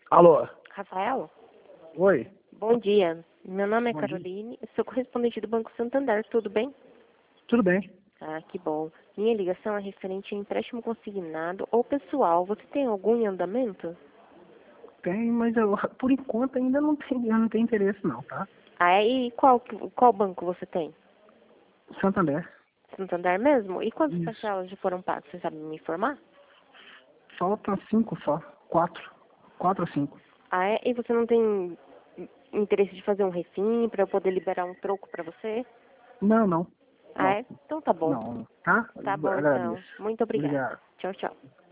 Alô? Rafael, Oi? bom dia. Meu nome é Bom dia. Caroline, sou correspondente do Banco Santander, tudo bem? Tudo bem? Ah, que bom. Minha ligação é referente a empréstimo consignado ou pessoal. Você tem algum em andamento? Tem, mas eu, por enquanto ainda não tenho interesse não, tá? Ah, é? E qual banco você tem? Santander. Santander mesmo? E quantas Isso. parcelas já foram pagas? Você sabe me informar? Faltam 5 só. 4. 4 ou 5. Ah, é? E você não tem interesse de fazer um refim para eu poder liberar um troco para você? Não, não. Ah, Não. é? Então tá bom. Não. Tá? Tá bom, então. Agradeço. Muito obrigada. Obrigado. Tchau, tchau.